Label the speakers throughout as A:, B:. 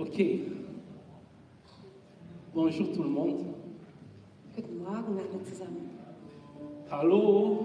A: Ok. Bonjour tout le monde.
B: Guten Morgen alle zusammen.
A: Hallo.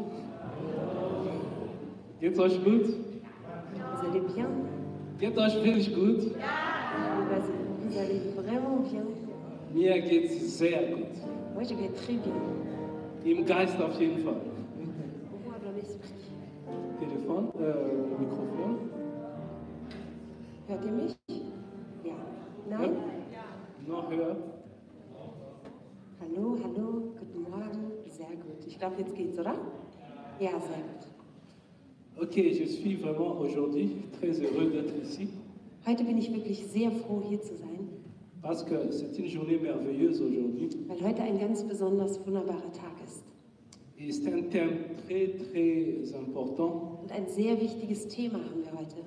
A: Geht's euch gut?
B: Vous allez bien?
A: Geht's euch wirklich gut?
B: Vous allez vraiment bien?
A: Mir geht's sehr gut.
B: Moi, je vais très bien.
A: Im Geist auf jeden Fall.
B: Moi, dans l'esprit.
A: Téléphone, Mikrofon.
B: Hört ihr mich? Ja. Nein?
A: Noch höher.
B: Hallo, hallo, guten Morgen. Sehr gut. Ich glaube, jetzt geht's, oder? Ja, sehr gut.
A: Ok, je suis vraiment aujourd'hui très heureux d'être ici.
B: Heute bin ich wirklich sehr froh, hier zu sein,
A: Parce que c'est une journée merveilleuse aujourd'hui.
B: weil heute ein ganz besonders wunderbarer Tag ist.
A: Et c'est un thème très très important.
B: Und ein sehr wichtiges Thema haben wir heute.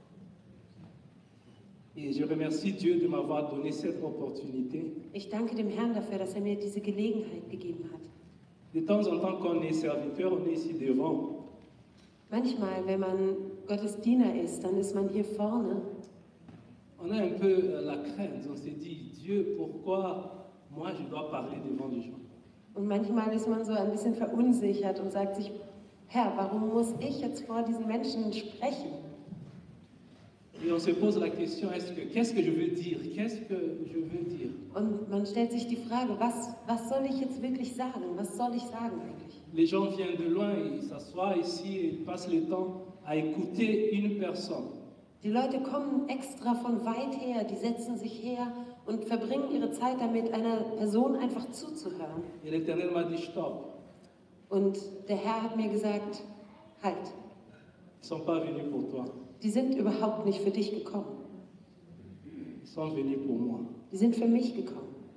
A: Et je remercie Dieu de m'avoir donné cette opportunité.
B: Ich danke dem Herrn dafür, dass er mir diese Gelegenheit gegeben hat.
A: De temps en temps, quand on est serviteur, on est ici devant.
B: Manchmal, wenn man Gottes Diener ist, dann ist man hier vorne.
A: On a un peu la crainte. On s'est dit, Dieu, pourquoi moi je dois parler devant les gens?
B: Und manchmal ist man so ein bisschen verunsichert und sagt sich, Herr, warum muss ich jetzt vor diesen Menschen sprechen?
A: Et on se pose la question, qu'est-ce que je veux dire? Qu'est-ce que je veux dire?
B: Und man stellt sich die Frage, was soll ich jetzt wirklich sagen? Was soll ich sagen eigentlich?
A: Les gens viennent de loin, ils s'assoient ici et ils passent le temps à écouter une personne.
B: Die Leute kommen extra von weit her, die setzen sich her und verbringen ihre Zeit damit, einer Person einfach zuzuhören.
A: Et l'Éternel m'a dit, stop,
B: Und der Herr hat mir gesagt, halt,
A: ils ne sont pas venus pour toi,
B: die sind überhaupt nicht für dich gekommen.
A: ils sont venus pour moi.
B: Die sind für mich gekommen.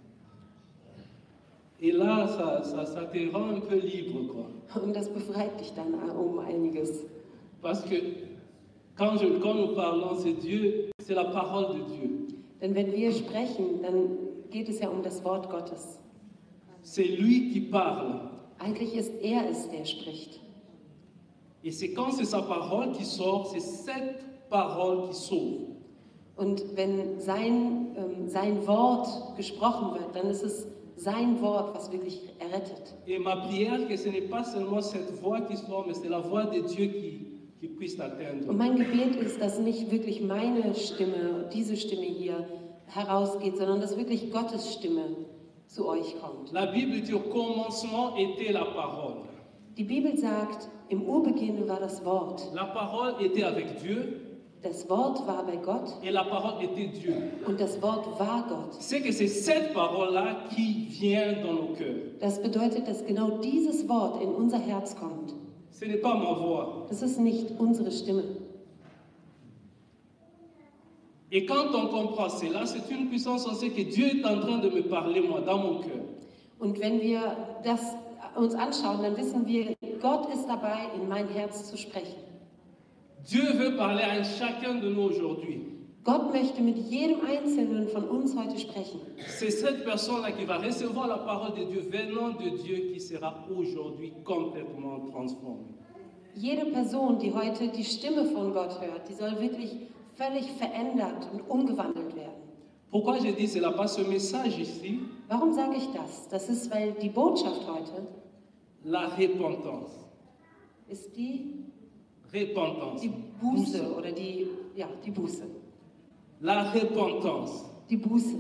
A: Et là, ça te rend un peu libre, quoi.
B: Und das befreit dich dann um einiges.
A: Parce que quand nous parlons, c'est Dieu, c'est la parole de Dieu.
B: Denn wenn wir sprechen, dann geht es ja um das Wort Gottes.
A: C'est lui qui parle.
B: Eigentlich ist er es, der spricht.
A: Et c'est quand c'est sa parole qui sort, c'est cette parole qui sauve.
B: Und wenn sein Wort gesprochen wird, dann ist es sein Wort, was wirklich errettet.
A: Et ma prière, que ce n'est pas seulement cette voix qui sort, mais c'est la voix de Dieu qui puisse t'atteindre.
B: Und mein Gebet ist, dass nicht wirklich meine Stimme, diese Stimme hier herausgeht, sondern dass wirklich Gottes Stimme zu euch kommt.
A: La Bible dit au commencement était la parole.
B: Die Bibel sagt, im Urbeginn war das Wort.
A: La parole était avec Dieu
B: Das Wort war bei Gott
A: et la parole était Dieu.
B: und das Wort war Gott.
A: C'est que c'est cette parole-là qui vient dans nos cœurs.
B: Das bedeutet, dass genau dieses Wort in unser Herz kommt.
A: Ce n'est pas ma voix.
B: Das ist nicht unsere Stimme.
A: Et quand on comprend cela, c'est une puissance aussi que Dieu est en train de me parler, moi, dans mon cœur.
B: Und wenn wir das uns anschauen, dann wissen wir, Gott ist dabei, in mein Herz zu sprechen.
A: Dieu veut parler à chacun de nous aujourd'hui.
B: Gott möchte mit jedem Einzelnen von uns heute sprechen.
A: C'est cette personne-là qui va recevoir la parole de Dieu venant de Dieu qui sera aujourd'hui complètement transformée.
B: Jede Person, die heute die Stimme von Gott hört, die soll wirklich völlig verändert und umgewandelt werden.
A: Pourquoi je dis cela? Parce que ce message ici,
B: Warum sage ich das? Das ist, weil die Botschaft heute
A: la repentance.
B: ist die
A: Repentance.
B: Buße oder die Buße.
A: La repentance.
B: Die Buße.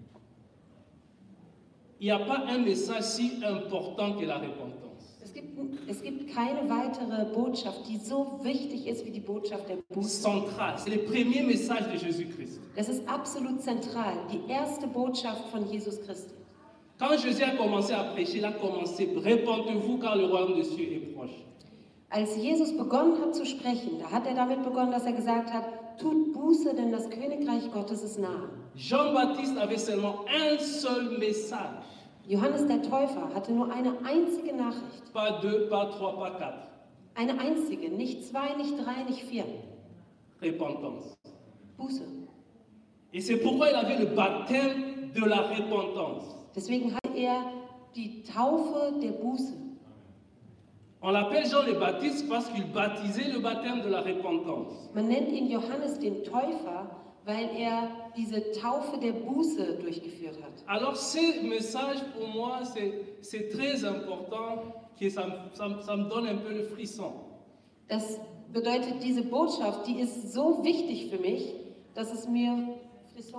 A: Il n'y a pas un message si important que la repentance.
B: Es gibt keine weitere Botschaft, die so wichtig ist wie die Botschaft der Buße.
A: Central. C'est le premier message de Jésus-Christ.
B: Das ist absolut zentral, die erste Botschaft von Jesus Christus.
A: Quand Jésus a commencé à prêcher, il a commencé, répentez-vous car le royaume des cieux est proche.
B: Als Jesus begonnen hat zu sprechen, da hat er damit begonnen, dass er gesagt hat, tut Buße, denn das Königreich Gottes ist nahe.
A: Jean-Baptiste avait seulement un seul message.
B: Johannes der Täufer hatte nur eine einzige Nachricht.
A: Pas deux, pas trois, pas quatre.
B: Eine einzige, nicht zwei, nicht drei, nicht vier.
A: Repentance.
B: Buße.
A: Et c'est pourquoi il avait le baptême de la repentance.
B: Deswegen hat er die Taufe der Buße.
A: On l'appelle Jean le Baptiste parce qu'il baptisait le baptême de la repentance.
B: Man nennt ihn Johannes den Täufer, weil er diese Taufe der Buße durchgeführt hat.
A: Alors ce message pour moi c'est très important, que ça me donne un peu le frisson.
B: Das bedeutet, diese Botschaft, die ist so wichtig für mich, dass es mir Frisson,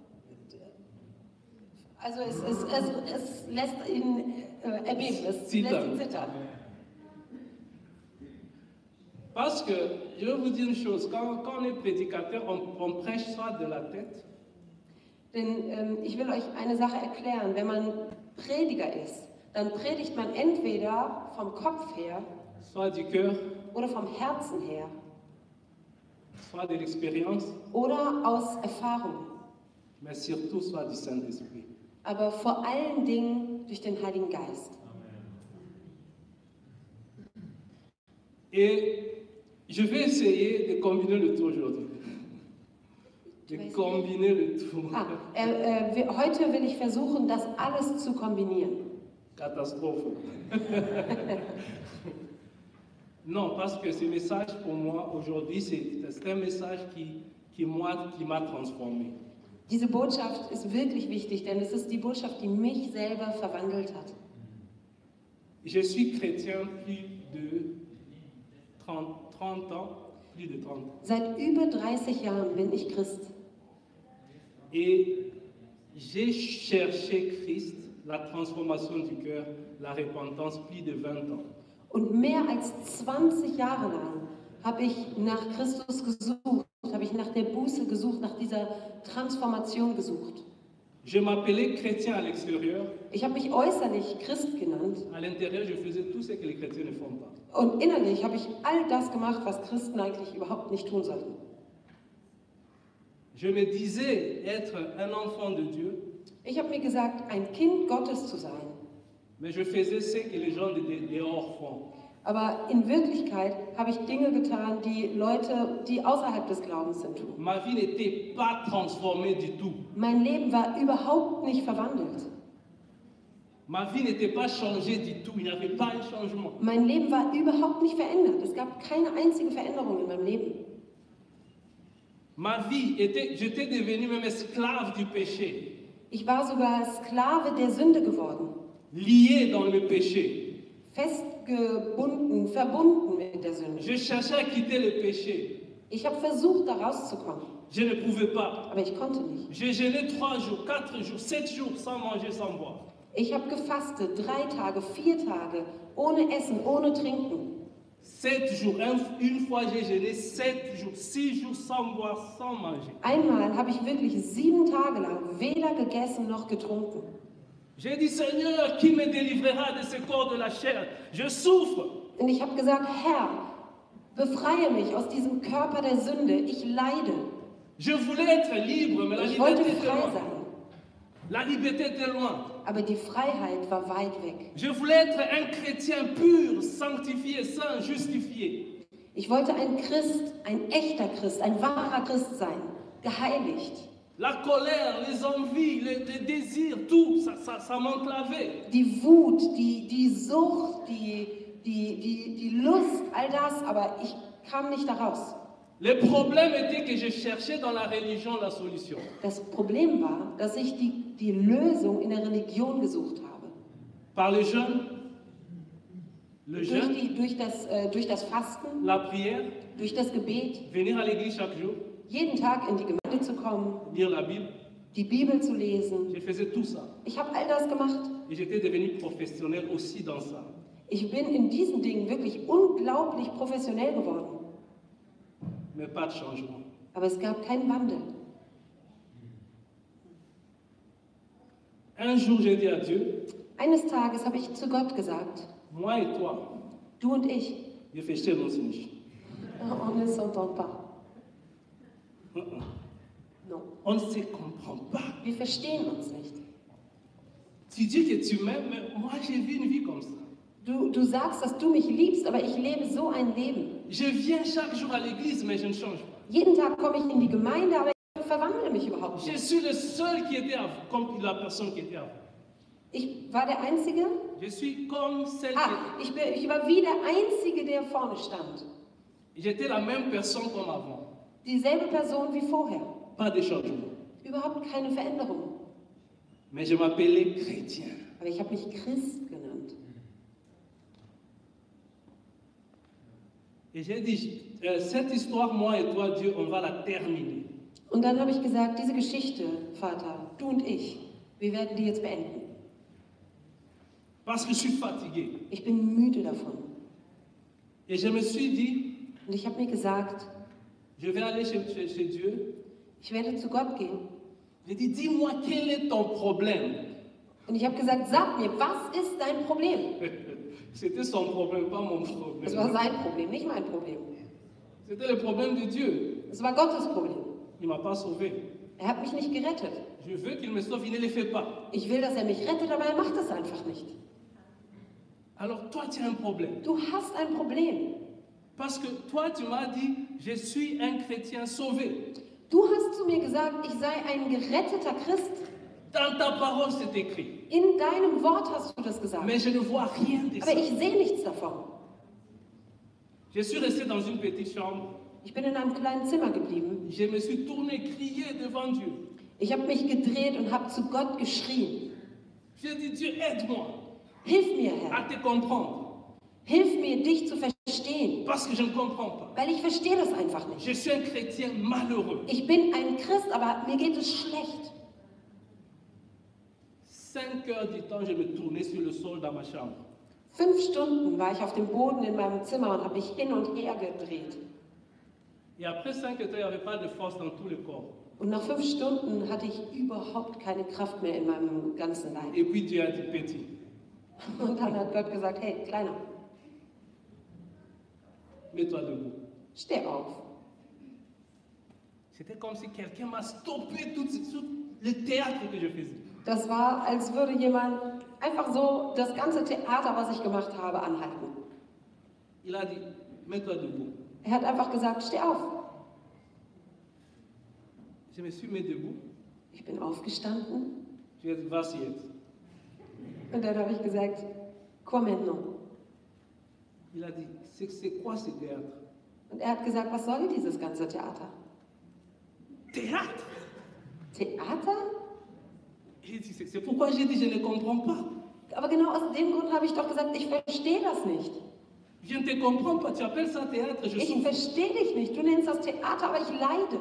B: also es lässt ihn erbeben, es lässt ihn zittern.
A: Parce que, je vais vous dire une chose, quand on est prédicateur, on prêche soit de la tête.
B: Denn ich will euch eine Sache erklären, wenn man Prediger ist, dann predigt man entweder vom Kopf her,
A: soit du cœur,
B: oder vom Herzen her,
A: soit de l'expérience,
B: oder aus Erfahrung,
A: mais surtout soit du Saint-Esprit.
B: aber vor allen Dingen durch den Heiligen Geist.
A: Et je vais essayer de combiner le tout aujourd'hui. De combiner le tout.
B: Heute will ich versuchen, das alles zu kombinieren.
A: Catastrophe. Non, parce que ce message pour moi aujourd'hui, c'est un message qui m'a transformé.
B: Diese Botschaft ist wirklich wichtig, denn es ist die Botschaft, die mich selber verwandelt hat.
A: Je suis chrétien plus de 30 ans, plus de 30 ans.
B: Seit über 30 Jahren bin ich Christ.
A: Et j'ai cherché Christ, la transformation du cœur, la repentance, plus de 20 ans.
B: Und mehr als 20 Jahre lang habe ich nach Christus gesucht, habe ich nach der Buße gesucht, nach dieser Transformation gesucht.
A: Je m'appelais chrétien à l'extérieur.
B: Ich habe mich äußerlich Christ genannt.
A: À l'intérieur, je faisais tout ce que les chrétiens ne font pas.
B: Und innerlich habe ich all das gemacht, was Christen eigentlich überhaupt nicht tun sollten.
A: Je me disais être un enfant de Dieu.
B: Ich habe mir gesagt, ein Kind Gottes zu sein.
A: Mais je faisais ce que les gens dehors font.
B: Aber in Wirklichkeit habe ich Dinge getan, die Leute, die außerhalb des Glaubens sind, tun.
A: Ma vie n'était pas transformée du tout.
B: Mein Leben war überhaupt nicht verwandelt.
A: Ma vie n'était pas changée du tout. Il n'y avait pas un changement.
B: Mein Leben war überhaupt nicht verändert. Es gab keine einzige Veränderung in meinem Leben.
A: Ma vie était, j'étais devenu même esclave du péché.
B: Ich war sogar Sklave der Sünde geworden.
A: Lié dans le péché.
B: Festgebunden, verbunden mit der Sünde.
A: Je cherchais à quitter le péché.
B: Ich habe versucht, da rauszukommen.
A: Je ne pouvais pas.
B: Aber ich konnte nicht.
A: J'ai jeûné 3 jours, 4 jours, 7 jours sans manger, sans boire.
B: Ich habe gefastet, 3 Tage, 4 Tage, ohne Essen, ohne Trinken.
A: 7 jours, une fois j'ai jeûné 7 jours, 6 jours sans boire, sans manger.
B: Einmal habe ich wirklich 7 Tage lang weder gegessen noch getrunken.
A: J'ai dit, Seigneur, qui me délivrera de ce corps de la chair? Je souffre.
B: Und ich habe gesagt, Herr, befreie mich aus diesem Körper der Sünde. Ich leide.
A: Je voulais être libre, mais la
B: Ich wollte
A: liberté était
B: frei
A: loin.
B: sein,
A: La liberté était loin.
B: aber die Freiheit war weit weg.
A: Je voulais être un chrétien pur, sanctifié, saint, justifié.
B: Ich wollte ein Christ, ein echter Christ, ein wahrer Christ sein, geheiligt.
A: La colère, les envies, les désirs, tout, ça m'enclavait.
B: Die Wut, die Sucht, die Lust, all das, aber ich kam nicht da raus.
A: Le problème était que je cherchais dans la religion la solution.
B: Das Problem war, dass ich die Lösung in der Religion gesucht habe.
A: Par le jeûne,
B: Durch das Fasten,
A: la prière,
B: durch das Gebet,
A: venir à l'église chaque jour,
B: jeden Tag in die Gemeinde zu kommen,
A: lire la Bible.
B: die Bibel zu lesen.
A: Je faisais tout ça.
B: Ich habe all das gemacht.
A: Et j'étais devenu professionnel aussi dans ça.
B: Ich bin in diesen Dingen wirklich unglaublich professionell geworden.
A: Mais pas de changement.
B: Aber es gab keinen Wandel.
A: Un jour, j'ai dit à Dieu,
B: Eines Tages habe ich zu Gott gesagt,
A: moi et toi,
B: du und ich,
A: wir verstehen uns nicht.
B: on ne s'entend pas. Non,
A: On ne se comprend pas.
B: wir verstehen uns nicht.
A: Tu dis que tu m'aimes, mais moi j'ai vu une vie comme ça.
B: Du sagst, dass du mich liebst, aber ich lebe so ein Leben.
A: Je viens chaque jour à l'église, mais je ne change pas.
B: Jeden Tag komme ich in die Gemeinde, aber ich verwandle mich überhaupt
A: Je
B: nicht.
A: suis le seul qui était avant, comme la personne qui était avant.
B: Ich war der Einzige.
A: Je suis comme celle qui était.
B: Ich war wie der Einzige, der vorne stand.
A: J'étais la même personne comme avant.
B: Dieselbe Person wie vorher.
A: pas de changement.
B: Überhaupt keine Veränderung.
A: Mais je m'appelais chrétien.
B: Aber ich habe mich Christ genannt.
A: Et j'ai dit, cette histoire, moi et toi, Dieu, on va la terminer.
B: Und dann habe ich gesagt, diese Geschichte, Vater, du und ich, wir werden die jetzt beenden.
A: Parce que je suis fatigué.
B: Ich bin müde davon.
A: Et je me suis dit,
B: Und ich habe mir gesagt,
A: je vais aller chez Dieu.
B: ich werde zu Gott gehen.
A: J'ai dit, dis-moi, quel est ton problème?
B: Und ich habe gesagt, sag mir, was ist dein Problem?
A: C'était son problème, pas mon problème.
B: Das war sein Problem, nicht mein Problem.
A: C'était le problème de Dieu.
B: Das war Gottes Problem.
A: Il ne m'a pas sauvé.
B: Er hat mich nicht gerettet.
A: Je veux qu'il me sauve, il ne le fait pas.
B: Ich will, dass er mich rettet, aber er macht es einfach nicht.
A: Alors toi, tu as un problème.
B: Du hast ein Problem.
A: Parce que toi, tu m'as dit, je suis un chrétien sauvé.
B: Du hast zu mir gesagt, ich sei ein geretteter Christ.
A: Dans ta parole, c'est écrit.
B: In deinem Wort hast du das gesagt.
A: Mais je ne vois rien de ça.
B: Aber ich sehe nichts davon.
A: Je suis resté dans une petite chambre.
B: Ich bin in einem kleinen Zimmer geblieben.
A: Je me suis tourné, crié devant Dieu.
B: Ich habe mich gedreht und habe zu Gott geschrien.
A: J'ai dit, Dieu, aide-moi
B: Hilf mir,
A: à
B: Herr.
A: te comprendre.
B: Hilf mir, dich zu verstehen.
A: Parce que je ne comprends pas.
B: Weil ich verstehe das einfach nicht.
A: Je suis un chrétien malheureux.
B: Ich bin ein Christ, aber mir geht es schlecht.
A: 5 heures du temps, je me tournais sur le sol dans ma chambre.
B: 5 Stunden war ich auf dem Boden in meinem Zimmer und habe mich hin und her gedreht.
A: Et après 5 heures, il n'y avait pas de force dans tout le corps.
B: Und nach 5 Stunden hatte ich überhaupt keine Kraft mehr in meinem ganzen Leib.
A: Et puis Dieu a dit, petit,
B: Und dann hat Gott gesagt, hey, Kleiner,
A: mets-toi debout.
B: steh auf.
A: C'était comme si quelqu'un m'a stoppé tout le théâtre que je faisais.
B: Das war, als würde jemand einfach so das ganze Theater, was ich gemacht habe, anhalten.
A: Il a dit, mets-toi debout.
B: Er hat einfach gesagt, steh auf.
A: Je me suis mis debout.
B: Ich bin aufgestanden
A: Je lui ai dit, vas-y jetzt.
B: und dann habe ich gesagt, quoi maintenant?
A: Il a dit, c'est quoi ce théâtre?
B: Und er hat gesagt, was soll dieses ganze Theater?
A: Théâtre?
B: Theater?
A: J'ai dit, c'est pourquoi j'ai dit, je ne comprends pas.
B: Aber genau aus dem Grund habe ich doch gesagt, ich verstehe das nicht.
A: Je ne te comprends pas, tu appelles ça théâtre, je
B: Ich
A: souffre.
B: verstehe dich nicht. Du nennst das Theater, aber ich leide.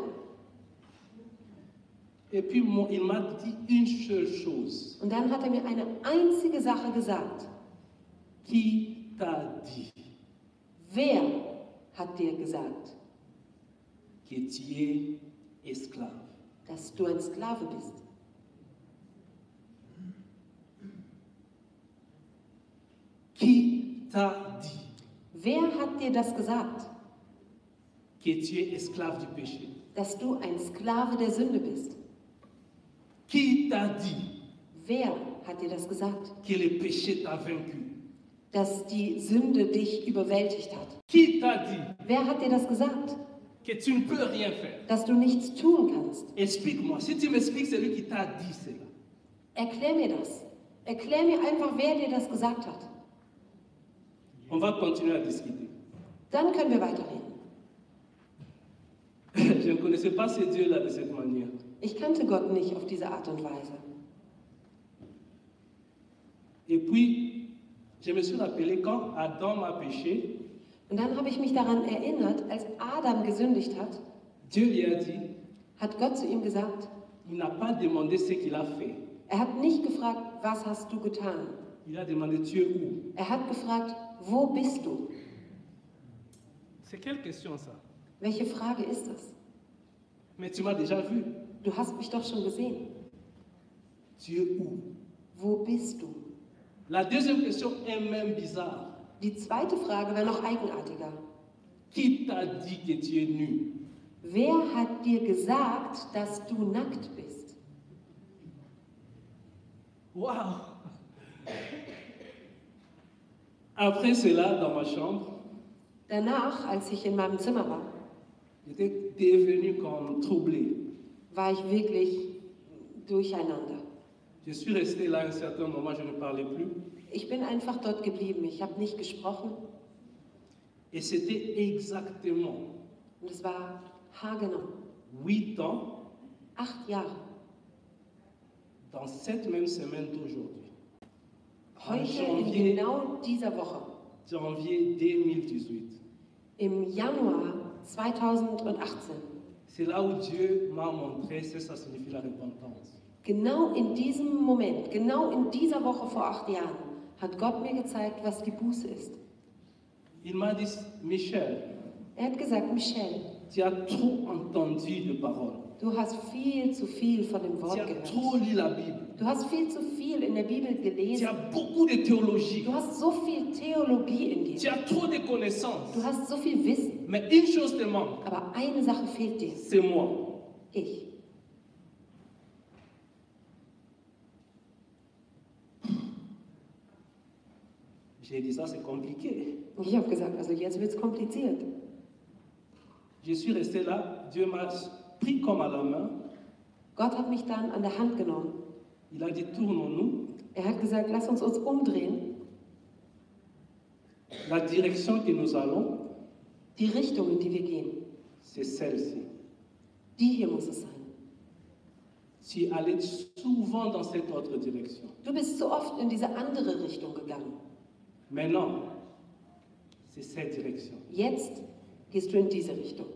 A: Et puis il m'a dit une seule chose.
B: Und dann hat er mir eine einzige Sache gesagt.
A: Qui t'a dit
B: Wer hat dir gesagt,
A: que tu es esclave?
B: dass du ein Sklave bist?
A: Qui t'a dit
B: Wer hat dir das gesagt,
A: que tu es esclave du péché?
B: dass du ein Sklave der Sünde bist?
A: Qui t'a dit
B: Wer hat dir das gesagt,
A: que le péché t'a vaincu?
B: dass die Sünde dich überwältigt hat?
A: Qui t'a dit
B: Wer hat dir das gesagt,
A: que tu ne peux rien faire?
B: dass du nichts tun kannst?
A: Explique-moi. Si tu m'expliques, c'est lui qui t'a dit cela.
B: Erklär mir das. Erklär mir einfach, wer dir das gesagt hat.
A: On va continuer à discuter.
B: Dann können wir weiterreden.
A: Je ne connaissais pas ce Dieu-là de cette manière.
B: Ich kannte Gott nicht auf diese Art und Weise.
A: Et puis, je me suis rappelé quand Adam m'a péché,
B: Und dann habe ich mich daran erinnert, als Adam gesündigt hat,
A: Dieu lui a dit,
B: hat Gott zu ihm gesagt,
A: il n'a pas demandé ce qu'il a fait.
B: er hat nicht gefragt, was hast du getan?
A: Il a demandé, tu es où?
B: Er hat gefragt, wo bist du?
A: C'est quelle question ça?
B: Welche Frage ist das?
A: Mais tu m'as déjà vu.
B: Du hast mich doch schon gesehen.
A: Tu es où?
B: Wo bist du?
A: La deuxième question est même bizarre.
B: Die zweite Frage wäre noch eigenartiger.
A: Qui t'a dit que tu es nu?
B: Wer hat dir gesagt, dass du nackt bist?
A: Waouh! Après cela, dans ma chambre,
B: Danach, als ich in meinem Zimmer war,
A: j'étais devenu comme troublé.
B: war ich wirklich durcheinander.
A: Je suis resté là un certain moment, je ne parlais plus.
B: Ich bin einfach dort geblieben. Ich habe nicht gesprochen
A: Et c'était exactement
B: und es war haargenau
A: 8 ans
B: 8 Jahre.
A: Dans cette même semaine d'aujourd'hui,
B: Heute in genau dieser Woche,
A: janvier 2018,
B: im Januar 2018,
A: c'est là où Dieu m'a montré ce que ça signifie la repentance.
B: genau in diesem Moment, genau in dieser Woche vor 8 Jahren, hat Gott mir gezeigt, was die Buße ist.
A: Il m'a dit, Michel,
B: Er hat gesagt, Michel,
A: tu as trop entendu les paroles.
B: du hast viel zu viel von dem
A: Tu
B: Wort
A: as
B: gehört.
A: trop lu la Bible.
B: Du hast viel zu viel in der Bibel
A: Tu
B: gelesen.
A: as beaucoup de théologie.
B: Du hast so viel Theologie in
A: Tu
B: dir.
A: as trop de connaissances.
B: Du hast so viel Wissen.
A: Mais une chose te manque,
B: Aber eine Sache fehlt dir.
A: c'est moi.
B: Ich.
A: J'ai dit ça, c'est compliqué.
B: Und ich habe gesagt, also jetzt wird es kompliziert.
A: Je suis resté là, Dieu m'a pris comme à la main.
B: Gott hat mich dann an der Hand genommen.
A: Il a dit, tournons-nous.
B: Er hat gesagt, lass uns umdrehen.
A: La direction que nous allons,
B: Die Richtung, in die wir gehen,
A: c'est celle-ci.
B: die hier muss es sein.
A: Tu allais souvent dans cette autre direction.
B: Du bist so oft in diese andere Richtung gegangen.
A: Maintenant, c'est cette direction.
B: Jetzt gehst du in diese Richtung.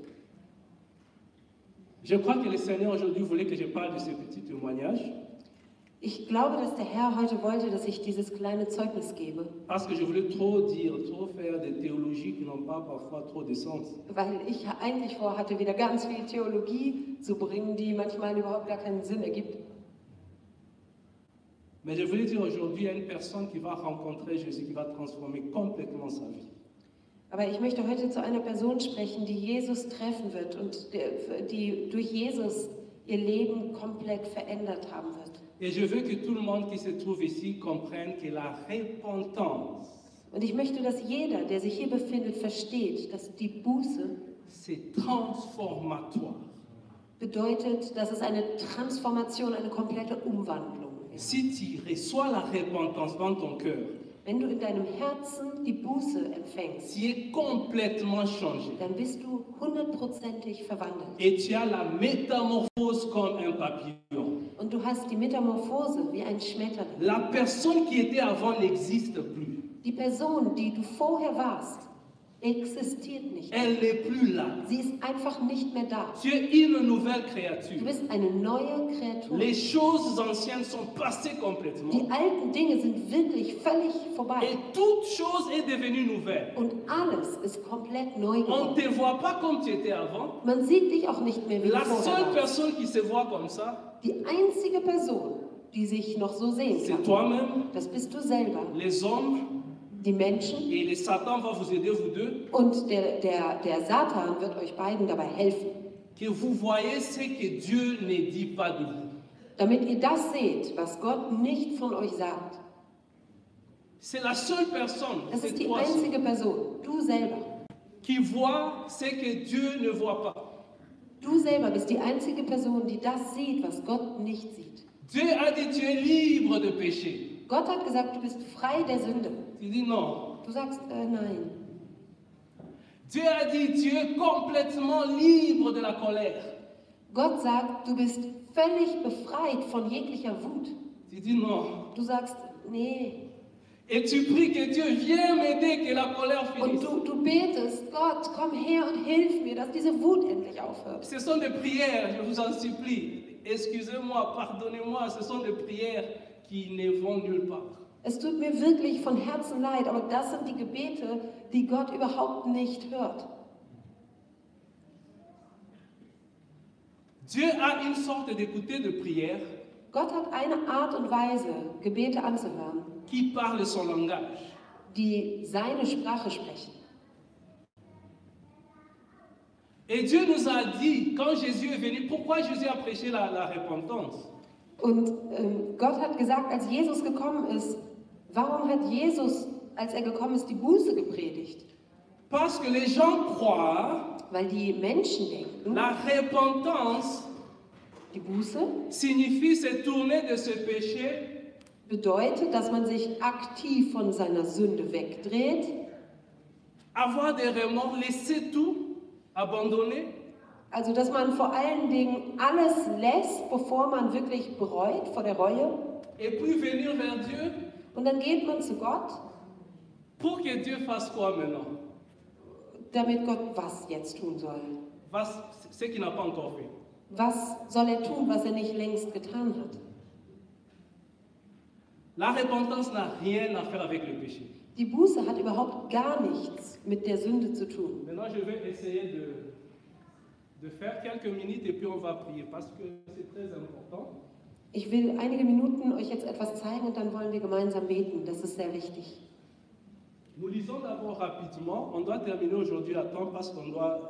A: Je crois que le Seigneur aujourd'hui voulait que je parle de ce petit témoignage
B: Ich glaube, dass der Herr heute wollte, dass ich dieses kleine Zeugnis gebe,
A: parce que je voulais trop dire, trop faire des théologies qui n'ont pas parfois trop de sens.
B: weil ich eigentlich vorhatte, wieder ganz viel Theologie zu bringen, die manchmal überhaupt gar keinen Sinn ergibt.
A: Mais je voulais dire aujourd'hui à une personne qui va rencontrer Jésus, qui va transformer complètement sa vie.
B: Aber ich möchte heute zu einer Person sprechen, die Jesus treffen wird und die durch Jesus ihr Leben komplett verändert haben wird.
A: Et je veux que tout le monde qui se trouve ici comprenne que la repentance,
B: Und ich möchte, dass jeder, der sich hier befindet, versteht, dass die Buße
A: c'est transformatoire.
B: bedeutet, dass es eine Transformation, eine komplette Umwandlung ist.
A: Si tu reçois la repentance dans ton cœur,
B: Wenn du in deinem Herzen die Buße empfängst,
A: tu es complètement changé.
B: dann bist du 100%ig verwandelt.
A: Et tu as la métamorphose comme un papillon.
B: Und du hast die Metamorphose wie ein Schmetterling.
A: La personne qui était avant n'existe plus.
B: Die Person, die du vorher warst, existiert nicht mehr.
A: Elle n'est plus là.
B: Sie ist einfach nicht mehr da.
A: Tu es une nouvelle
B: Du
A: créature.
B: bist eine neue Kreatur.
A: Les choses anciennes sont passées
B: Die
A: complètement.
B: alten Dinge sind wirklich völlig vorbei.
A: Et toute chose est devenue nouvelle.
B: Und alles ist komplett neu
A: On ne
B: geworden.
A: te voit pas comme tu étais avant.
B: Man sieht dich auch nicht mehr wie du
A: La
B: vorher
A: seule
B: warst.
A: personne qui se voit comme ça,
B: Die einzige Person, die sich noch so sehen
A: c'est
B: kann,
A: toi-même,
B: das bist du selber.
A: les hommes,
B: Die Menschen
A: et le Satan va vous aider, vous deux,
B: und der Satan wird euch beiden dabei helfen,
A: que vous voyez ce que Dieu ne dit pas de vous.
B: damit ihr das seht, was Gott nicht von euch sagt.
A: C'est la seule personne,
B: Das
A: c'est
B: ist die
A: toi seul,
B: einzige Person, du selber.
A: qui voit ce que Dieu ne voit pas.
B: Du selber bist die einzige Person, die das sieht, was Gott nicht sieht.
A: Dieu a dit tu es libre de pécher.
B: Gott hat gesagt, du bist frei der Sünde.
A: Tu dis non.
B: Du sagst, nein.
A: Dieu a dit tu es complètement libre de la colère.
B: Gott sagt, du bist völlig befreit von jeglicher Wut.
A: Tu dis non.
B: Du sagst, nee.
A: Et tu pries que Dieu vienne m'aider, que la colère
B: Und
A: finisse.
B: du betest, Gott, komm her und hilf mir, dass diese Wut endlich aufhört.
A: Ce sont des prières, je vous en supplie. Excusez-moi, pardonnez-moi, ce sont des prières qui ne vont nulle part.
B: Es tut mir wirklich von Herzen leid, aber das sind die Gebete, die Gott überhaupt nicht hört.
A: Dieu a une sorte d'écouter de prière
B: Gott hat eine Art und Weise, Gebete anzuhören,
A: qui parle son langage.
B: die seine Sprache sprechen.
A: Et Dieu nous a dit, quand Jésus est venu, pourquoi Jésus a prêché la repentance?
B: Und Gott hat gesagt, als Jesus gekommen ist, warum hat Jesus, als er gekommen ist, die Buße gepredigt?
A: Parce que les gens croient,
B: Weil die Menschen denken,
A: la repentance
B: die Buße
A: signifie se tourner de ce péché
B: bedeutet, dass man sich aktiv von seiner Sünde wegdreht,
A: avoir des remords, laisser tout, abandonner
B: Also, dass man vor allen Dingen alles lässt, bevor man wirklich bereut vor der Reue.
A: Et puis venir vers Dieu
B: Und dann geht man zu Gott,
A: pour que Dieu fasse quoi maintenant?
B: damit Gott was jetzt tun soll.
A: Was, ce qu'il n'a pas encore fait.
B: Was soll er tun, was er nicht längst getan hat?
A: La repentance n'a rien à faire avec le péché.
B: Die Buße hat überhaupt gar nichts mit der Sünde zu tun.
A: Maintenant, je vais essayer de faire quelques minutes et puis on va prier parce que c'est très important.
B: Ich will einige Minuten euch jetzt etwas zeigen und dann wollen wir gemeinsam beten. Das ist sehr wichtig.
A: Nous lisons d'abord rapidement. On doit terminer aujourd'hui à temps parce qu'on doit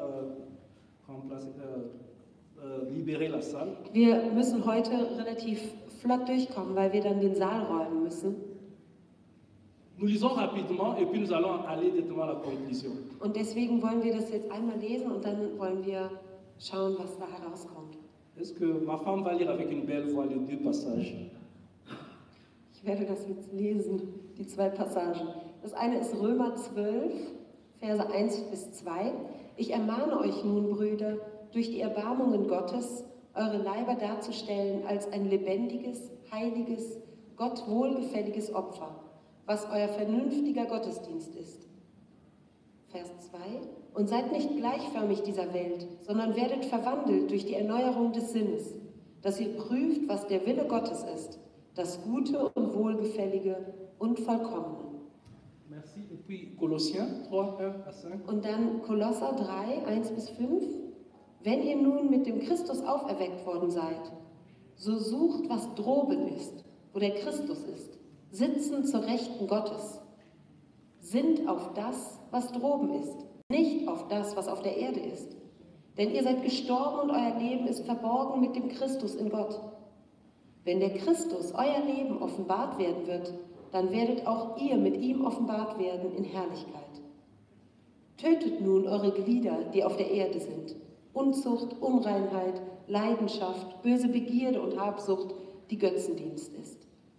A: libérer la salle.
B: Wir müssen heute relativ flott durchkommen, weil wir dann den Saal räumen müssen.
A: Nous lisons rapidement et puis nous allons aller directement à la conclusion.
B: Und deswegen wollen wir das jetzt einmal lesen und dann wollen wir schauen, was da herauskommt.
A: Est-ce que ma femme va lire avec une belle voix les deux passages?
B: Ich werde das jetzt lesen, die zwei Passagen. Das eine ist Römer 12, Verse 1 bis 2. Ich ermahne euch nun, Brüder, durch die Erbarmungen Gottes, eure Leiber darzustellen als ein lebendiges, heiliges, Gott wohlgefälliges Opfer, was euer vernünftiger Gottesdienst ist. Vers 2. Und seid nicht gleichförmig dieser Welt, sondern werdet verwandelt durch die Erneuerung des Sinnes, dass ihr prüft, was der Wille Gottes ist, das Gute und Wohlgefällige und Vollkommene.
A: Merci. Et puis Colossiens 3, 1 à 5.
B: Und dann Kolosser 3, 1 bis 5. Wenn ihr nun mit dem Christus auferweckt worden seid, so sucht, was droben ist, wo der Christus ist, sitzen zur Rechten Gottes. Sinnt auf das, was droben ist, nicht auf das, was auf der Erde ist. Denn ihr seid gestorben und euer Leben ist verborgen mit dem Christus in Gott. Wenn der Christus, euer Leben, offenbart werden wird, dann werdet auch ihr mit ihm offenbart werden in Herrlichkeit. Tötet nun eure Glieder, die auf der Erde sind. Unzucht, Unreinheit, Leidenschaft, böse Begierde und Habsucht, die Götzendienst ist.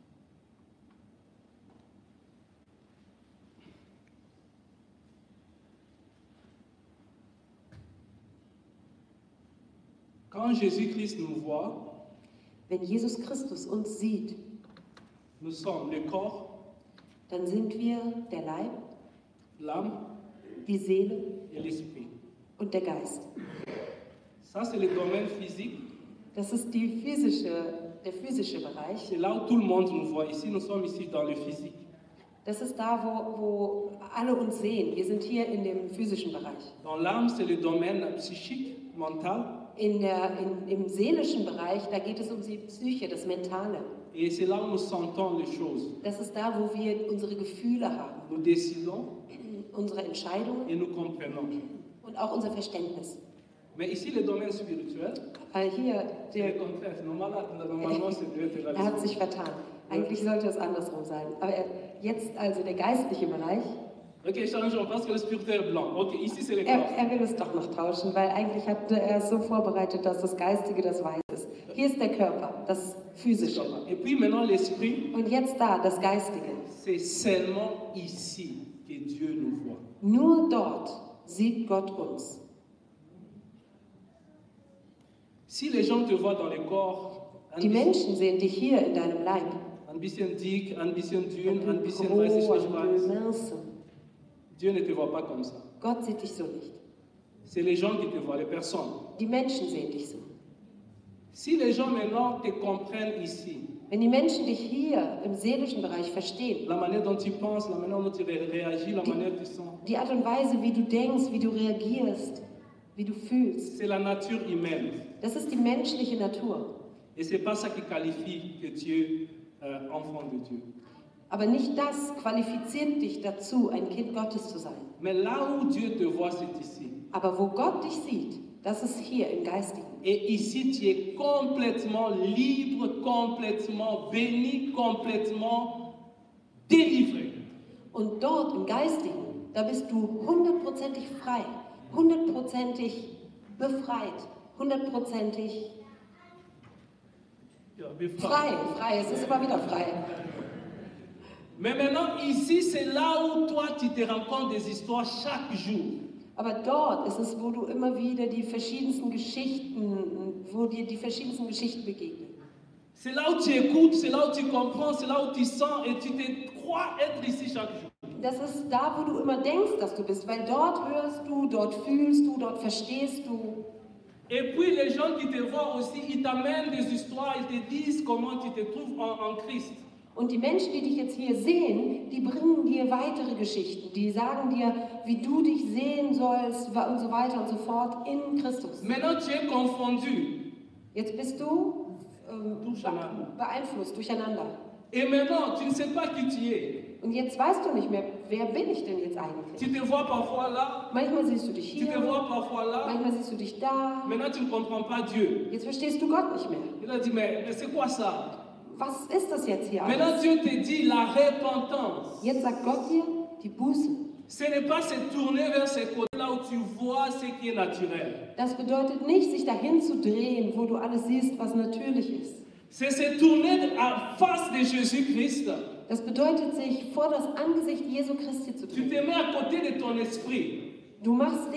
A: Quand Jésus-Christ nous voit,
B: Wenn Jesus Christus uns sieht,
A: nous sommes le corps,
B: dann sind wir der Leib,
A: l'âme
B: die Seele
A: et l'esprit.
B: und der Geist.
A: Ça, c'est le domaine physique.
B: Das ist der physische Bereich.
A: C'est là où tout le monde nous voit. Ici, nous sommes ici dans le physique.
B: Das ist da, wo alle uns sehen. Wir sind hier in dem physischen Bereich.
A: Dans l'âme, c'est le domaine psychique, mental.
B: Im seelischen Bereich, da geht es um die Psyche, das Mentale.
A: Et c'est là où nous sentons les choses.
B: Das ist da, wo wir unsere Gefühle haben,
A: Nous décidons
B: unsere Entscheidungen
A: et nous comprenons.
B: und auch unser Verständnis.
A: Mais ici, le domaine spirituel,
B: Weil hier,
A: c'est le contraire. Normalement, c'est Dieu
B: er hat sich vertan. Eigentlich sollte es andersrum sein. Aber jetzt also der geistliche Bereich,
A: Ok, changeons parce que le spirituel est blanc. Ok, ici, c'est le corps.
B: er will es doch noch tauschen, weil eigentlich hat er es so vorbereitet, dass das Geistige das Weiß ist. Hier ist der Körper, das Physische.
A: Et puis maintenant, l'esprit,
B: Und jetzt da, das Geistige.
A: c'est seulement ici que Dieu nous voit.
B: Nur dort sieht Gott uns.
A: Si les gens te voient dans le corps,
B: Die Menschen sehen dich hier in deinem Leib.
A: ein bisschen dick, ein bisschen dünn, ein bisschen
B: Gros,
A: weiß ich nicht
B: ein
A: was.
B: mince.
A: Dieu ne te voit pas comme ça.
B: Gott sieht dich so nicht.
A: C'est les gens qui te voient, les personnes.
B: Die Menschen sehen dich so.
A: Si les gens maintenant te comprennent ici,
B: Wenn die Menschen dich hier im seelischen Bereich verstehen,
A: la manière dont tu penses, la manière dont tu réagis, la manière dont tu sens,
B: die Art und Weise, wie du denkst, wie du reagierst, wie du fühlst,
A: c'est la nature humaine.
B: das ist die menschliche Natur.
A: Et c'est pas ça qui qualifie que tu es enfant de Dieu.
B: Aber nicht das qualifiziert dich dazu, ein Kind Gottes zu sein.
A: Mais là où Dieu te voit, c'est ici.
B: Aber wo Gott dich sieht, das ist hier im Geistigen.
A: Et ici, tu es complètement libre, complètement béni, complètement délivré.
B: Und dort im Geistigen, da bist du 100%ig frei, 100%ig befreit, 100%ig
A: Ja, befreit.
B: frei, es ist immer wieder frei.
A: Mais maintenant, ici, c'est là où toi, tu te rends compte des histoires chaque jour.
B: Aber dort ist es, wo du immer wieder die verschiedensten Geschichten, wo dir die verschiedensten Geschichten begegnen.
A: C'est là où tu écoutes, c'est là où tu comprends, c'est là où tu sens et tu te crois être ici chaque jour.
B: Das ist da, wo du immer denkst, dass du bist, weil dort hörst du, dort fühlst du, dort verstehst du.
A: Et puis les gens qui te voient aussi, ils t'amènent des histoires, ils te disent comment tu te trouves en Christ.
B: Und die Menschen, die dich jetzt hier sehen, die bringen dir weitere Geschichten. Die sagen dir, wie du dich sehen sollst und so weiter und so fort in Christus.
A: Maintenant tu es confondu.
B: Jetzt bist du beeinflusst, durcheinander.
A: Et maintenant tu ne sais pas qui tu es.
B: Und jetzt weißt du nicht mehr, wer bin ich denn jetzt eigentlich?
A: Tu te vois parfois là,
B: Manchmal siehst du dich
A: tu te
B: hier,
A: vois parfois là.
B: manchmal siehst du dich da.
A: Maintenant tu ne comprends pas Dieu.
B: Jetzt verstehst du Gott nicht mehr.
A: Il a dit mais c'est quoi ça?
B: Was ist das jetzt hier
A: Maintenant
B: alles?
A: Dieu te dit la repentance.
B: Jetzt sagt Gott dir, die Buße.
A: Ce n'est pas se tourner vers ces côtés là où tu vois ce qui est naturel.
B: Das bedeutet nicht, sich dahin zu drehen, wo du alles siehst, was natürlich ist.
A: C'est se tourner à face de Jésus-Christ.
B: Das bedeutet, sich vor das Angesicht Jesu Christi zu
A: Tu te
B: drehen.
A: mets à côté de ton esprit.
B: Du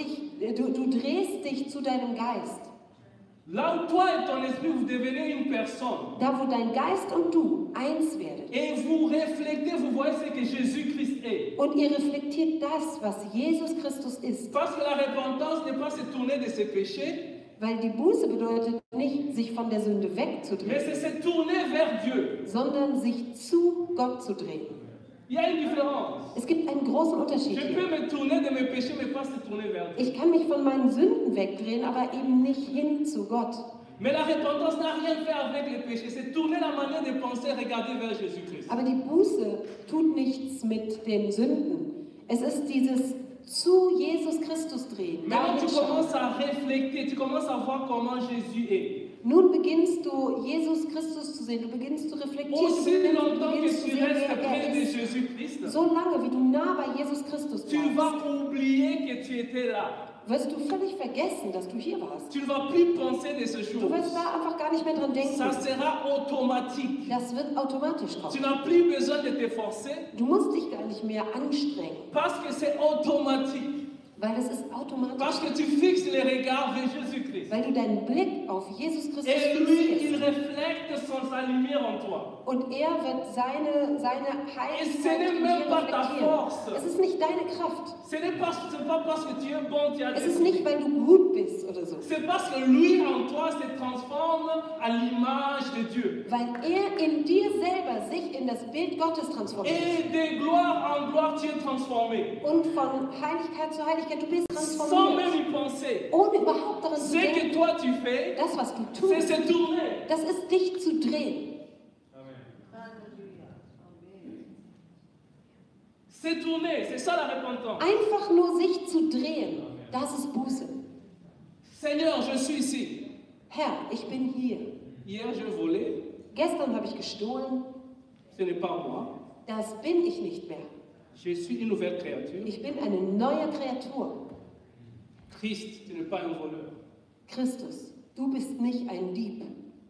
B: drehst dich zu deinem Geist.
A: Là où toi et ton esprit vous devenez une personne.
B: Da, wo dein Geist und du eins werdet.
A: Et vous reflétez, vous voyez ce que Jésus-Christ est.
B: Und ihr reflektiert das, was Jesus Christus ist.
A: Parce que la repentance n'est pas se tourner de ses péchés,
B: Weil die Buße bedeutet nicht, sich von der Sünde
A: mais
B: wegzudrehen,
A: c'est se tourner vers Dieu.
B: sondern sich zu Gott zu drehen.
A: Il y a une différence.
B: Es gibt einen großen Unterschied
A: Je
B: hier.
A: peux me tourner de mes péchés, mais pas se tourner vers Dieu.
B: Ich kann mich von meinen Sünden wegdrehen, aber eben nicht hin zu Gott.
A: Mais la repentance n'a rien fait avec les péchés. C'est tourner la manière de penser, regarder vers Jésus-Christ.
B: Aber die Buße tut nichts mit den Sünden. Es ist dieses zu Jesus Christus drehen.
A: Maintenant,
B: dahin
A: tu
B: schauen.
A: commences à réfléchir, tu commences à voir comment Jésus est.
B: Nun beginnst du, Jesus Christus zu sehen. Du beginnst zu reflektieren.
A: Aussi
B: Du
A: longtemps que
B: beginnst zu
A: tu
B: sehen,
A: restes
B: wer
A: près
B: er
A: de
B: ist.
A: Jésus-Christ,
B: So lange, wie du nah bei Jesus Christus
A: tu
B: bleibst,
A: vas oublier que tu étais là.
B: wirst du völlig vergessen, dass du hier warst.
A: Tu ne vas plus penser de ces
B: Du wirst
A: choses.
B: da einfach gar nicht mehr dran denken.
A: Ça sera automatique.
B: Das wird automatisch
A: Tu
B: kommen.
A: n'as plus besoin de te forcer
B: Du musst dich gar nicht mehr anstrengen,
A: parce que c'est automatique.
B: weil es ist automatisch.
A: Parce que tu fixes les regards vers Jésus-Christ.
B: Weil du deinen Blick auf Jesus Christus
A: Et lui, il
B: fixierst.
A: reflète sa lumière en toi.
B: Und er wird seine
A: Es
B: Heiligkeit
A: n'est
B: in
A: même
B: dir
A: pas ta
B: reflektieren.
A: force.
B: Es ist nicht deine Kraft.
A: Ce n'est pas parce que tu es bon, tu as
B: Es
A: des
B: ist nicht, weil du gut bist oder so.
A: C'est parce que lui en toi se transforme à l'image de Dieu.
B: Weil er in dir selber sich in das Bild Gottes transformiert.
A: Et de gloire en gloire, tu es transformé.
B: Und von Heiligkeit zu Heiligkeit, du bist
A: Sans même
B: transformiert.
A: y penser.
B: Ohne überhaupt daran zu
A: Ce que
B: denken,
A: toi tu fais,
B: das, was du
A: c'est
B: tust,
A: se tourner.
B: das ist dich zu drehen.
A: Se tourner, c'est ça la repentance.
B: Einfach nur sich zu drehen, das ist Buße.
A: Seigneur, je suis ici.
B: Herr, ich bin hier.
A: Hier, je volais.
B: Gestern habe ich gestohlen.
A: Ce n'est pas moi.
B: Das bin ich nicht mehr.
A: Je suis une nouvelle créature.
B: Ich bin eine neue Kreatur.
A: Christ, tu n'es pas un voleur.
B: Christus, du bist nicht ein Dieb.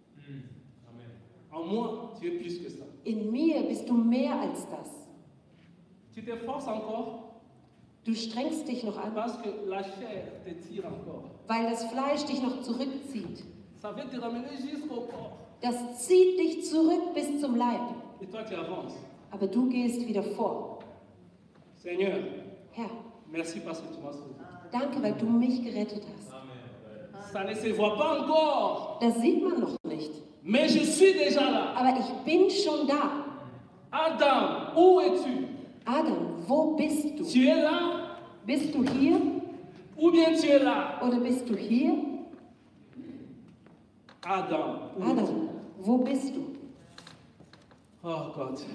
A: En moi, tu es plus que ça.
B: In mir bist du mehr als das.
A: Tu t'efforces encore
B: Du strengst dich noch an,
A: parce que la chair te tire encore.
B: weil das Fleisch dich noch zurückzieht.
A: Ça veut te ramener jusqu'au corps.
B: Das zieht dich zurück bis zum Leib.
A: Et toi, tu avances.
B: Aber du gehst wieder vor.
A: Seigneur,
B: Herr,
A: merci parce que tu m'as sauvé.
B: danke, weil du mich gerettet hast.
A: Ça ne se voit pas encore,
B: Das sieht man noch nicht.
A: mais je suis déjà là.
B: Aber ich bin schon da.
A: Adam, où es-tu?
B: Adam, wo bist du?
A: Tu es là
B: Bist du hier
A: ou bien tu es là?
B: oder bist du hier?
A: Adam, où es-tu?
B: Adam, wo bist du?
A: Oh Gott.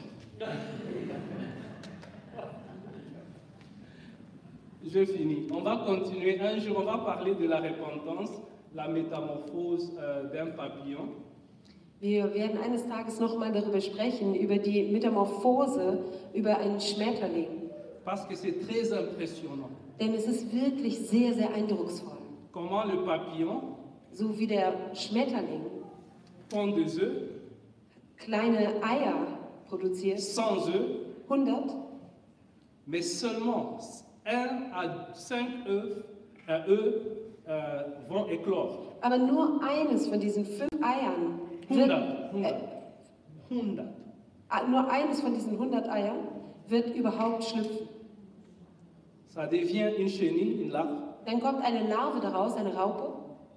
A: Je finis. On va continuer. Un jour, on va parler de la repentance, la métamorphose d'un papillon.
B: Wir werden eines Tages nochmal darüber sprechen, über die Metamorphose, über einen Schmetterling.
A: Parce que c'est très impressionnant.
B: Denn es ist wirklich sehr, sehr eindrucksvoll.
A: Comment le papillon
B: So wie der Schmetterling
A: pond des œufs,
B: kleine Eier produziert,
A: 100 œufs,
B: 100,
A: mais seulement 1 à 5 œufs vont éclore.
B: Aber nur eines von diesen 5 Eiern wird,
A: 100.
B: nur eines von diesen 100 Eiern wird überhaupt schlüpfen.
A: Ça devient une chenille, une larve.
B: Dann kommt eine Larve daraus, eine Raupe.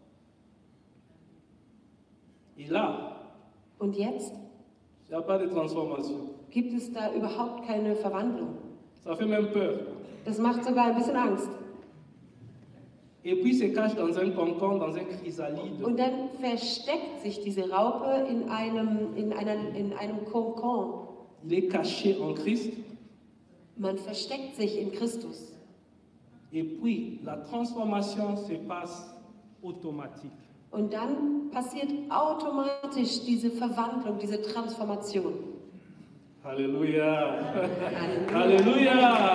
A: Et là,
B: Und jetzt
A: il n'y a pas de transformation.
B: gibt es da überhaupt keine Verwandlung.
A: Ça fait même peur.
B: Das macht sogar ein bisschen Angst.
A: Et puis se cache dans un concombre, dans un chrysalide.
B: Und dann versteckt sich diese Raupe in einem Kokon.
A: Il est caché en Christ.
B: Man versteckt sich in Christus.
A: Et puis la transformation se passe automatique.
B: Und dann passiert automatisch diese Verwandlung, diese Transformation.
A: Alléluia.
B: Halleluja.
A: Alléluia.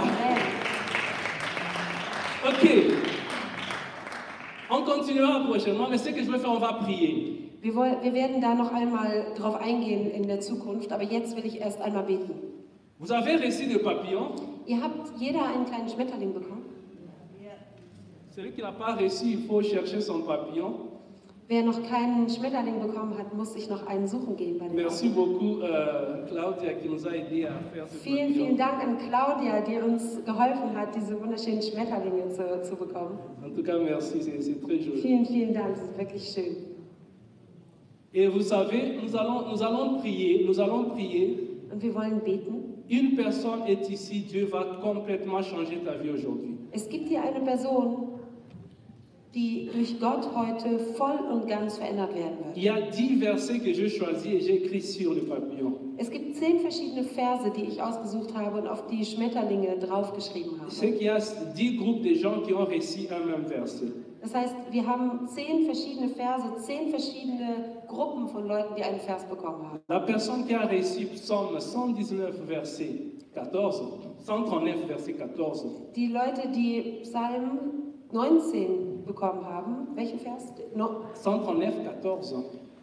A: Ok. On continuera prochainement, mais ce que je vais faire, on va prier.
B: Wir werden da noch einmal drauf eingehen in der Zukunft, aber jetzt will ich erst einmal beten.
A: Vous avez reçu des papillons.
B: Ihr habt jeder einen kleinen Schmetterling bekommen.
A: Celui qui n'a pas reçu, il faut chercher son papillon.
B: Wer noch keinen Schmetterling bekommen hat, muss sich noch einen suchen gehen bei den
A: Merci
B: Augen.
A: beaucoup, Claudia, qui nous a aidé à faire ce
B: Vielen,
A: papillon.
B: vielen Dank an Claudia, die uns geholfen hat, diese wunderschönen Schmetterlinge zu bekommen.
A: En tout cas, merci, c'est très joli.
B: Vielen, vielen Dank, das ist wirklich schön.
A: Et vous savez, nous allons prier.
B: Und wir wollen beten.
A: Une personne est ici, Dieu va complètement changer ta vie aujourd'hui.
B: Es gibt hier eine Person, die durch Gott heute voll und ganz verändert werden wird.
A: Il y a 10 versets que j'ai choisis et j'ai écrit sur le papillon.
B: Es gibt 10 verschiedene Verse, die ich ausgesucht habe und auf die Schmetterlinge draufgeschrieben
A: C'est
B: habe.
A: qu'il y a 10 groupes de gens qui ont reçu un même verset.
B: Das heißt, wir haben 10 verschiedene Verse, 10 verschiedene Gruppen von Leuten, die einen Vers bekommen haben.
A: La personne qui a reçu Psaume 119, verset 14, 139, verset 14,
B: Die Leute, die Psalm 19 bekommen haben, welchen Vers?
A: 139, 14,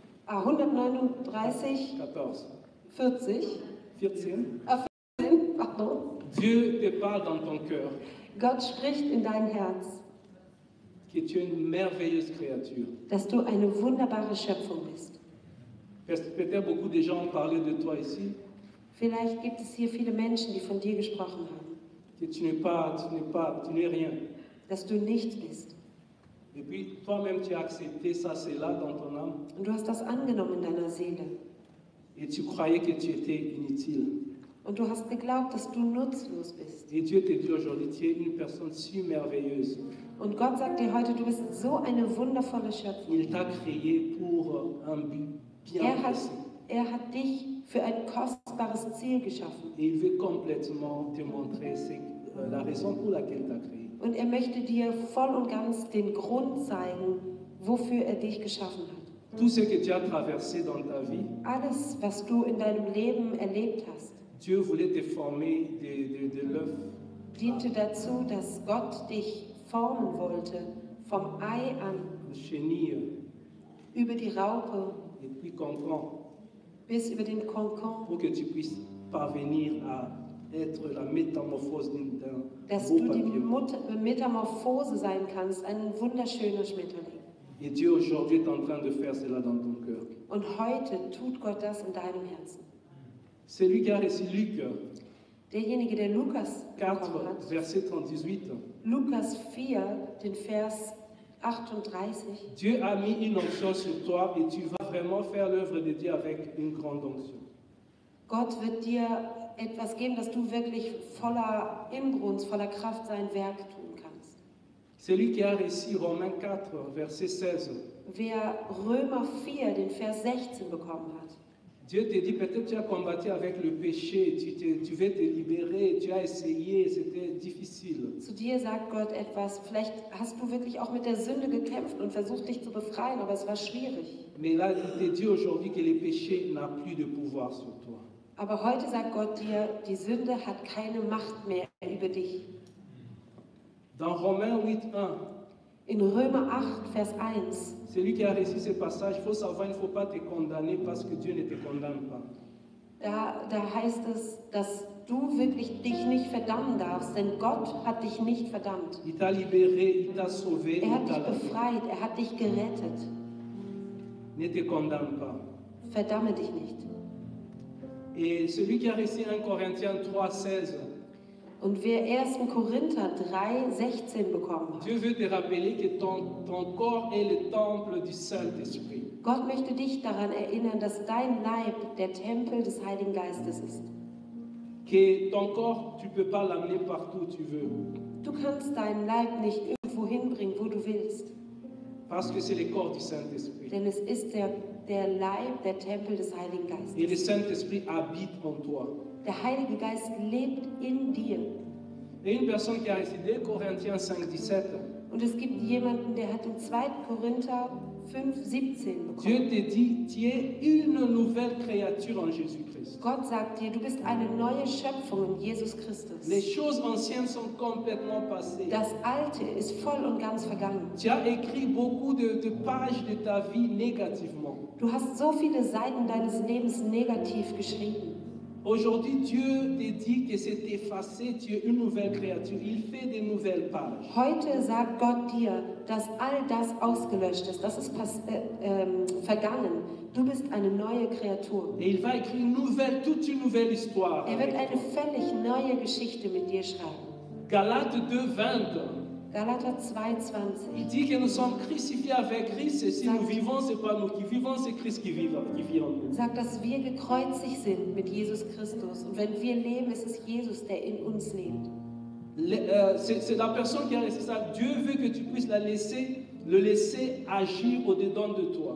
B: 139,
A: 14,
B: 40.
A: 14.
B: 14, pardon.
A: Dieu te parle dans ton cœur
B: Gott spricht in dein Herz,
A: que tu es une merveilleuse créature.
B: dass du eine wunderbare Schöpfung bist.
A: Peut-être beaucoup de gens ont parlé de toi ici,
B: Vielleicht gibt es hier viele Menschen, die von dir gesprochen haben,
A: que tu n'es rien.
B: dass du nichts bist.
A: Et puis toi-même tu as accepté ça, c'est là dans ton âme.
B: Und du hast das angenommen in deiner Seele.
A: Et tu croyais que tu étais inutile.
B: Und du hast geglaubt, dass du nutzlos bist.
A: Et Dieu te dit aujourd'hui, tu es une personne si merveilleuse.
B: Und Gott sagt dir heute, du bist so eine wundervolle Schöpfung.
A: Il t'a créé pour un but bien précis.
B: Er hat dich für ein kostbares Ziel geschaffen.
A: Et il veut complètement te montrer la raison pour laquelle il t'a créé.
B: Und er möchte dir voll und ganz den Grund zeigen, wofür er dich geschaffen hat.
A: Tout ce que tu as traversé dans ta vie,
B: Alles, was du in deinem Leben erlebt hast,
A: Dieu voulait te former de l'œuf.
B: diente dazu, dass Gott dich formen wollte, vom Ei an,
A: Chenille,
B: über die Raupe,
A: et puis comprends,
B: bis über den Kokon,
A: pour que tu puisses parvenir à être la métamorphose d'un
B: dass
A: beau
B: du die
A: papillon.
B: Metamorphose sein kannst, ein wunderschöner Schmetterling.
A: Et Dieu aujourd'hui est en train de faire cela dans ton cœur.
B: Und heute tut Gott das in deinem Herzen.
A: Celui qui a reçu Luc
B: Derjenige, der Lukas
A: 4,
B: bekommen hat,
A: verset 38,
B: Lukas 4, den Vers 38,
A: Dieu a mis une onction sur toi et tu vas vraiment faire l'œuvre de Dieu avec une grande onction.
B: Gott wird dir etwas geben, dass du wirklich voller Inbrunst, voller Kraft sein Werk tun kannst.
A: Celui qui a reçu Romains 4, verset 16,
B: Wer Römer 4, den Vers 16 bekommen hat,
A: Dieu te dit, peut-être tu as combattu avec le péché, tu veux te libérer, tu as essayé, c'était difficile.
B: zu dir sagt Gott etwas, vielleicht hast du wirklich auch mit der Sünde gekämpft und versucht, dich zu befreien, aber es war schwierig.
A: Mais là, il te dit aujourd'hui que le péché n'a plus de pouvoir sur toi.
B: Aber heute sagt Gott dir, die Sünde hat keine Macht mehr über dich.
A: Dans Romains 8, 1,
B: In Römer 8, Vers 1,
A: celui qui a reçu ce passage, il faut savoir, il ne faut pas te condamner parce que Dieu ne te condamne pas.
B: da heißt es, dass du wirklich dich nicht verdammen darfst, denn Gott hat dich nicht verdammt.
A: Il t'a libéré, il t'a sauvé,
B: Er
A: il
B: hat
A: t'a
B: dich
A: lavé.
B: befreit, er hat dich gerettet.
A: Ne te condamne pas.
B: Verdamme dich nicht.
A: Et celui qui a reçu 1 Corinthiens 3,16,
B: Und wer 1. Korinther 3,16 bekommen hat,
A: Dieu veut te rappeler que ton corps est le temple du Saint-Esprit.
B: Gott möchte dich daran erinnern, dass dein Leib der Tempel des Heiligen Geistes ist.
A: Que ton corps, tu ne peux pas l'amener partout où tu veux.
B: Du kannst deinen Leib nicht irgendwo hinbringen, wo du willst,
A: Parce que c'est le corps du Saint-Esprit.
B: denn es ist der Leib, der Tempel des Heiligen
A: Et le
B: Geistes.
A: Saint-Esprit habite en toi.
B: Der Heilige Geist lebt in dir.
A: Et une personne qui a reçu 2 Corinthiens 5,17,
B: Und es gibt jemanden, der hat in 2. Korinther 5,17
A: Dieu
B: bekommen.
A: te dit, tu es une nouvelle créature en Jésus-Christ.
B: Gott sagt dir, du bist eine neue Schöpfung in Jesus Christus.
A: Les choses anciennes sont complètement passées.
B: Das Alte ist voll und ganz vergangen.
A: Tu as écrit beaucoup de pages de ta vie négativement.
B: Du hast so viele Seiten deines Lebens negativ geschrieben.
A: Aujourd'hui, Dieu te dit que c'est effacé, tu es une nouvelle créature. Il fait des nouvelles pages.
B: Heute sagt Gott dir, dass all das ausgelöscht ist. Das ist vergangen. Du bist eine neue Kreatur.
A: Et il va écrire une nouvelle, toute une nouvelle histoire.
B: Er wird eine völlig neue Geschichte mit dir schreiben.
A: Galates 2,20.
B: Galater 2,20.
A: Il dit que nous sommes crucifiés avec Christ et si nous vivons, ce n'est pas nous qui vivons, c'est Christ qui vit en nous.
B: Sagt, dass wir gekreuzigt sind mit Jesus Christus. Und wenn wir leben, ist es Jesus, der in uns lebt.
A: C'est la personne qui a laissé ça. Dieu veut que tu puisses le laisser agir au-dedans de toi.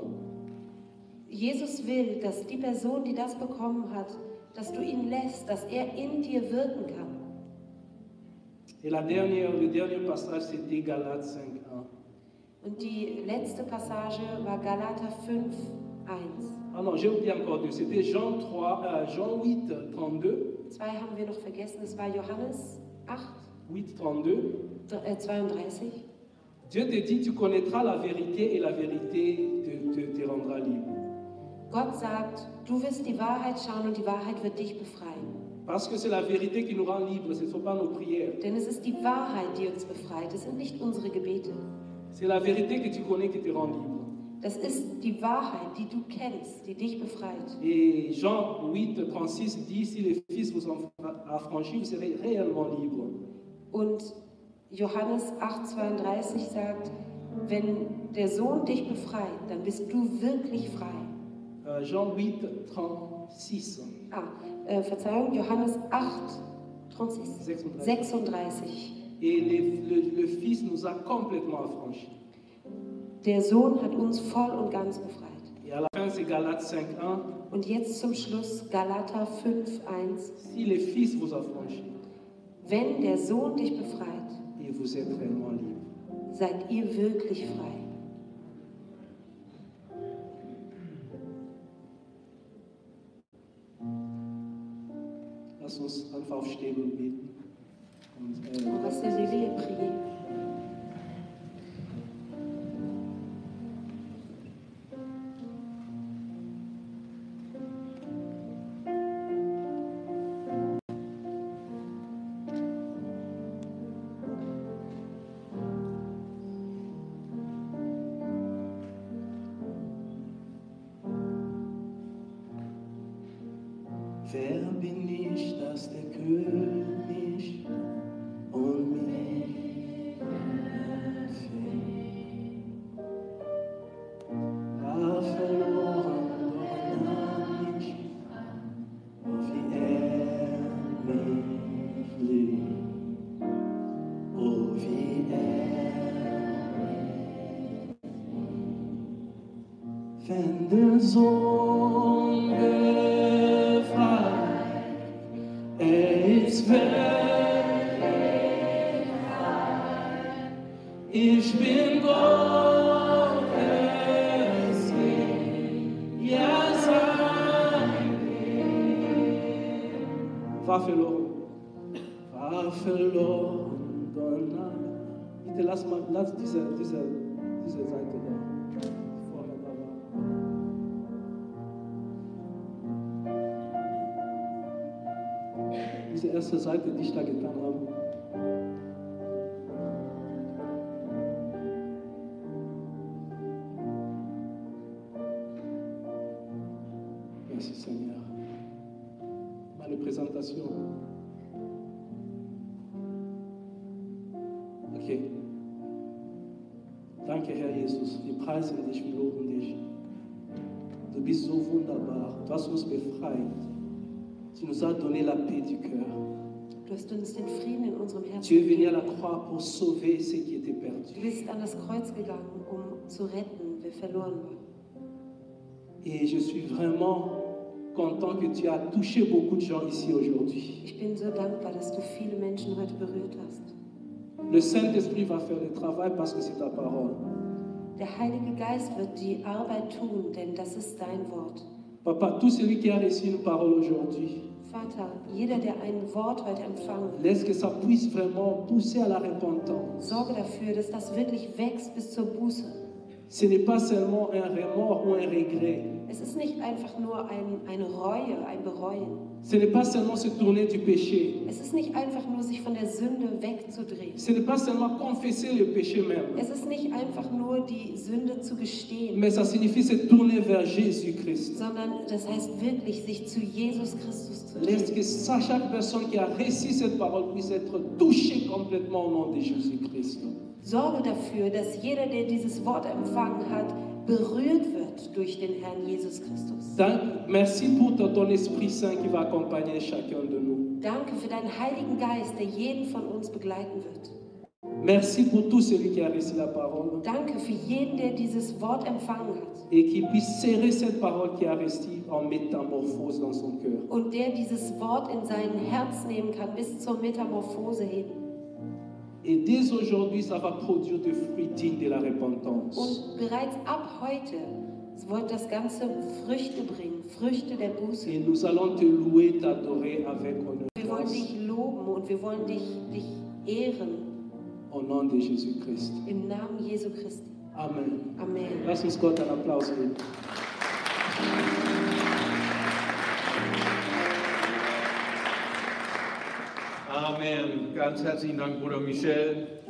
B: Jesus will, dass die Person, die das bekommen hat, dass du ihn lässt, dass er in dir wirken kann.
A: Et le dernier passage, c'était Galates 5.1.
B: Und die letzte Passage war Galater 5,1.
A: Ah non, j'ai oublié encore deux. C'était Jean 8, 32.
B: Zwei haben wir noch vergessen, es war Johannes 8,
A: 8, 32.
B: 32.
A: Dieu te dit, tu connaîtras la vérité et la vérité te rendra libre.
B: Gott sagt, du wirst die Wahrheit schauen und die Wahrheit wird dich befreien.
A: Parce que c'est la vérité qui nous rend libres, ce ne sont pas nos prières.
B: Denn es ist die Wahrheit, die uns befreit, es sind nicht unsere Gebete.
A: C'est la vérité que tu connais qui te rend libre.
B: Das ist die Wahrheit, die du kennst, die dich befreit.
A: Et Jean 8, 36 dit, si le Fils vous affranchit, vous serez réellement libre.
B: Und Johannes 8,32 sagt, wenn der Sohn dich befreit, dann bist du wirklich frei.
A: Jean 8, 36.
B: Verzeihung, Johannes 8, 36.
A: Et le Fils nous a complètement affranchis.
B: Der Sohn hat uns voll und ganz befreit.
A: Et à la fin, c'est Galates 5.1.
B: Und jetzt zum Schluss Galater 5,1.
A: Si le Fils vous affranchit,
B: Wenn der Sohn dich befreit,
A: et vous êtes réellement libre.
B: seid ihr wirklich frei.
A: Lass uns einfach aufstehen und beten.
B: On va se lever et prier.
A: Wer bin ich, dass der König und mich erfüllt? War verloren, doch nahm mich an, wie er mich liebt. Oh, wie er mich liebt. Wenn der Sohn ist wirklich frei. Ich bin Gottes Kind, ja sein Kind. War verloren, bitte lass diese Seite da. Vorne da war. diese erste Seite, die ich da getan habe. Merci Seigneur. Meine Präsentation. Okay. Danke, Herr Jesus. Wir preisen dich, wir loben dich. Du bist so wunderbar. Du hast uns befreit. Tu nous as donné la paix du cœur.
B: Du hast uns den Frieden in unserem Herzen
A: Tu es venu à
B: gegeben.
A: la croix pour sauver ceux qui étaient
B: Du
A: perdus.
B: bist an das Kreuz gegangen, um zu retten, wer verloren war.
A: Et je suis vraiment content que tu as touché beaucoup de gens ici aujourd'hui.
B: Ich bin so dankbar, dass du viele Menschen heute berührt hast.
A: Le Saint-Esprit va faire le travail parce que c'est ta parole.
B: Der Heilige Geist wird die Arbeit tun, denn das ist dein Wort.
A: Papa, tout celui qui a reçu une parole aujourd'hui,
B: Vater, jeder, der ein Wort heute empfangen hat,
A: laisse que ça puisse vraiment pousser à la repentance.
B: sorge dafür, dass das wirklich wächst bis zur Buße.
A: Ce n'est pas seulement un remords ou un regret.
B: Es ist nicht einfach nur eine Reue, ein Bereuen.
A: Ce n'est pas seulement se tourner du péché.
B: Es ist nicht einfach nur, sich von der Sünde wegzudrehen.
A: Ce n'est pas seulement confesser le péché même.
B: Es ist nicht einfach nur, die Sünde zu gestehen,
A: Mais ça signifie se tourner vers Jésus-Christ.
B: sondern das heißt wirklich, sich zu Jesus Christus zu
A: Laisse
B: drehen.
A: que chaque personne qui a reçu cette parole puisse être touchée complètement au nom de Jésus-Christ.
B: Sorge dafür, dass jeder, der dieses Wort empfangen hat, berührt wird durch den Herrn Jesus Christus.
A: Merci pour ton Esprit Saint qui va accompagner chacun de nous.
B: Danke für deinen Heiligen Geist, der jeden von uns begleiten wird.
A: Merci pour tout celui qui a reçu la parole
B: Danke für jeden, der dieses Wort empfangen hat
A: et qui puisse serrer cette parole qui a reçu en métamorphose dans son cœur.
B: und der dieses Wort in sein Herz nehmen kann bis zur Metamorphose hin.
A: Et dès aujourd'hui, ça va produire des fruits dignes de la repentance.
B: Und bereits ab heute wird das Ganze Früchte bringen, Früchte der Buße.
A: Et nous allons te louer, t'adorer avec honneur.
B: Wir wollen dich loben und wir wollen dich ehren
A: Au nom de Jésus-Christ.
B: im Namen Jesu Christi.
A: Amen.
B: Amen.
A: Lass uns Gott einen Applaus geben.
C: Amen. Ganz herzlichen Dank, Bruder Michel.